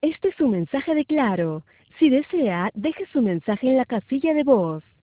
Este es un mensaje de Claro. Si desea, deje su mensaje en la casilla de voz.